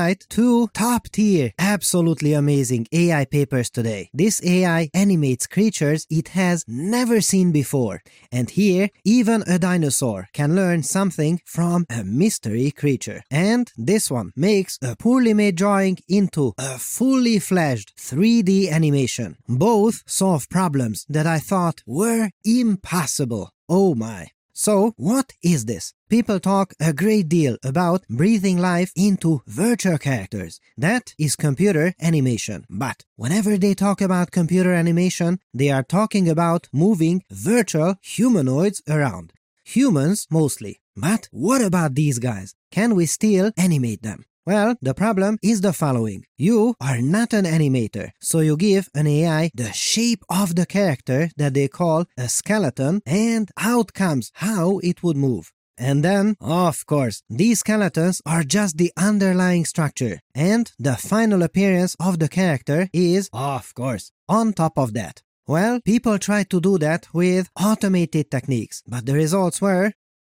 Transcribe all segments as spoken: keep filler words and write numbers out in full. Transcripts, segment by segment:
highlight two top-tier, absolutely amazing A I papers today. This A I animates creatures it has never seen before. And here, even a dinosaur can learn something from a mystery creature. And this one makes a poorly made drawing into a fully fledged three D animation. Both solve problems that I thought were impossible. Oh my. So, what is this? People talk a great deal about breathing life into virtual characters. That is computer animation. But whenever they talk about computer animation, they are talking about moving virtual humanoids around. Humans mostly. But what about these guys? Can we still animate them? Well, the problem is the following. You are not an animator, so you give an A I the shape of the character that they call a skeleton, and out comes how it would move. And then, of course, these skeletons are just the underlying structure, and the final appearance of the character is, of course, on top of that. Well, people tried to do that with automated techniques, but the results were,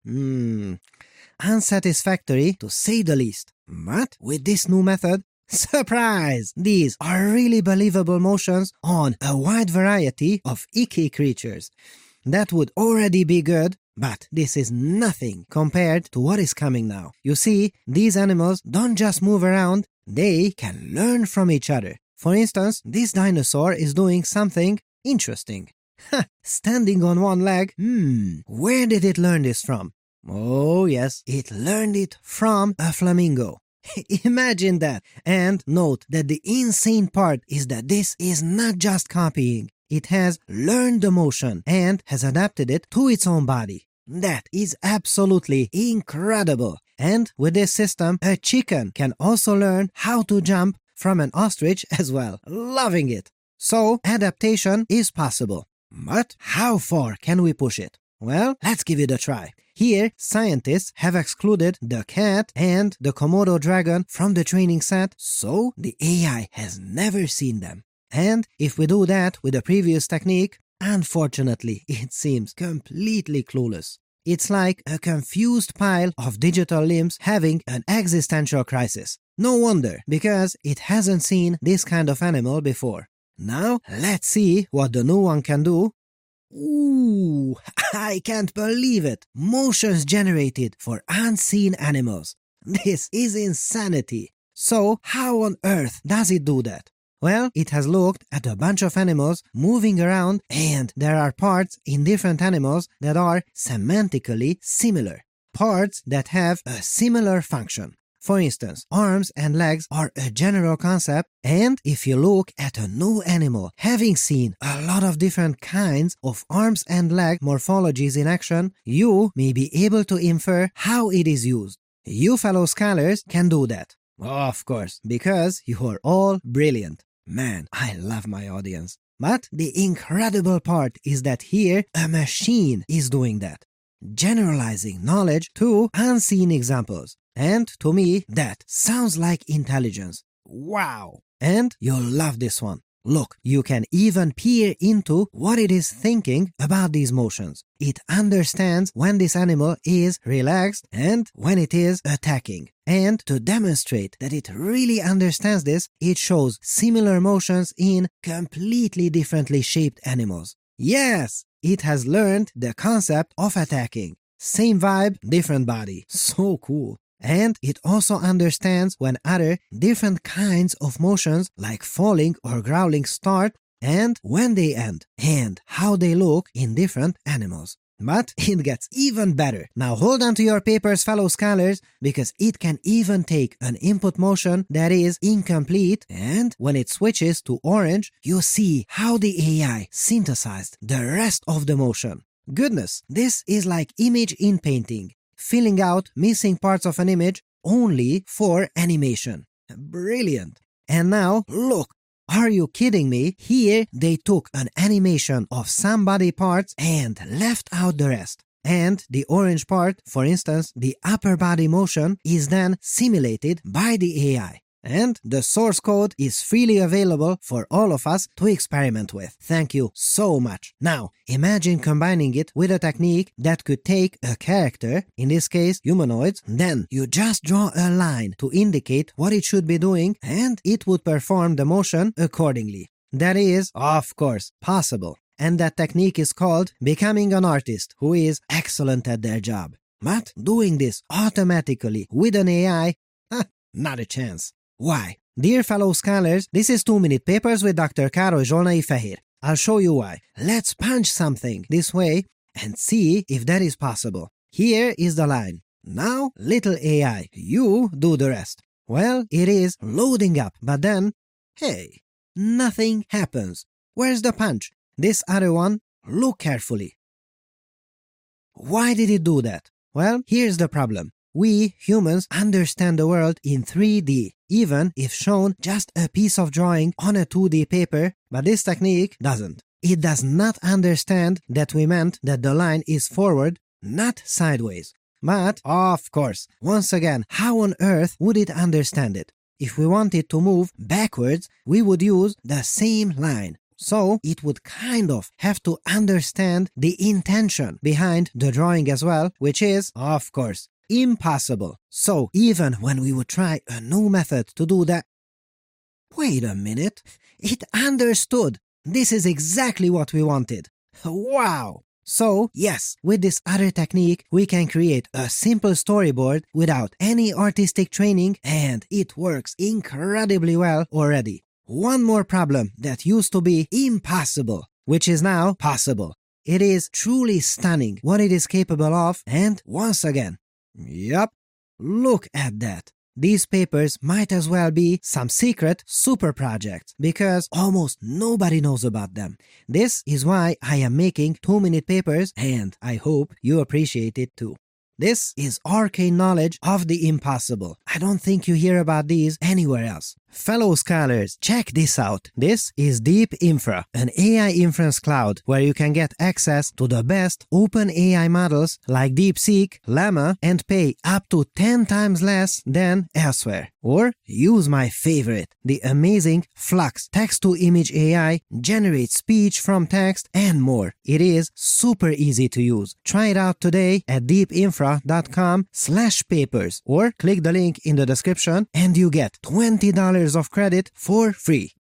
hmm, unsatisfactory to say the least. But with this new method, surprise! These are really believable motions on a wide variety of icky creatures. That would already be good, but this is nothing compared to what is coming now. You see, these animals don't just move around, they can learn from each other. For instance, this dinosaur is doing something interesting. Ha! Standing on one leg, hmm, where did it learn this from? Oh yes, it learned it from a flamingo. Imagine that. And note that the insane part is that this is not just copying. It has learned the motion and has adapted it to its own body. That is absolutely incredible. And with this system, a chicken can also learn how to jump from an ostrich as well. Loving it. So, adaptation is possible. But how far can we push it? Well, let's give it a try. Here, scientists have excluded the cat and the Komodo dragon from the training set, so the A I has never seen them. And if we do that with the previous technique, unfortunately, it seems completely clueless. It's like a confused pile of digital limbs having an existential crisis. No wonder, because it hasn't seen this kind of animal before. Now, let's see what the new one can do. Ooh, I can't believe it! Motions generated for unseen animals. This is insanity. So, how on earth does it do that? Well, it has looked at a bunch of animals moving around, and there are parts in different animals that are semantically similar. Parts that have a similar function. For instance, arms and legs are a general concept, and if you look at a new animal having seen a lot of different kinds of arms and leg morphologies in action, you may be able to infer how it is used. You fellow scholars can do that. Of course, because you are all brilliant. Man, I love my audience. But the incredible part is that here a machine is doing that. Generalizing knowledge to unseen examples. And to me, that sounds like intelligence. Wow! And you'll love this one. Look, you can even peer into what it is thinking about these motions. It understands when this animal is relaxed and when it is attacking. And to demonstrate that it really understands this, it shows similar motions in completely differently shaped animals. Yes! It has learned the concept of attacking. Same vibe, different body. So cool. And it also understands when other different kinds of motions like falling or growling start and when they end, and how they look in different animals. But it gets even better. Now hold on to your papers, fellow scholars, because it can even take an input motion that is incomplete, and when it switches to orange, you see how the A I synthesized the rest of the motion. Goodness, this is like image in painting. Filling out missing parts of an image only for animation. Brilliant. And now, look, are you kidding me? Here they took an animation of some body parts and left out the rest. And the orange part, for instance, the upper body motion, is then simulated by the A I. And the source code is freely available for all of us to experiment with. Thank you so much. Now, imagine combining it with a technique that could take a character, in this case humanoids, then you just draw a line to indicate what it should be doing and it would perform the motion accordingly. That is, of course, possible. And that technique is called becoming an artist who is excellent at their job. But doing this automatically with an A I? Huh, not a chance. Why? Dear fellow scholars, this is two minute Papers with Doctor Károly Zsolnai Fehér. I'll show you why. Let's punch something this way and see if that is possible. Here is the line. Now, little A I, you do the rest. Well, it is loading up, but then, hey, nothing happens. Where's the punch? This other one, look carefully. Why did it do that? Well, here's the problem. We, humans, understand the world in three D, even if shown just a piece of drawing on a two D paper, but this technique doesn't. It does not understand that we meant that the line is forward, not sideways. But, of course, once again, how on earth would it understand it? If we wanted to move backwards, we would use the same line. So, it would kind of have to understand the intention behind the drawing as well, which is, of course, impossible. So, even when we would try a new method to do that... Wait a minute. It understood. This is exactly what we wanted. Wow! So, yes, with this other technique, we can create a simple storyboard without any artistic training, and it works incredibly well already. One more problem that used to be impossible, which is now possible. It is truly stunning what it is capable of, and once again, yup, look at that. These papers might as well be some secret super projects, because almost nobody knows about them. This is why I am making two minute papers, and I hope you appreciate it too. This is arcane knowledge of the impossible. I don't think you hear about these anywhere else. Fellow scholars, check this out. This is Deep Infra, an A I inference cloud where you can get access to the best open A I models like DeepSeek, Llama, and pay up to ten times less than elsewhere. Or use my favorite, the amazing Flux text-to-image A I, generates speech from text and more. It is super easy to use. Try it out today at deepinfra.com slash papers or click the link in the description and you get twenty dollars of credit for free.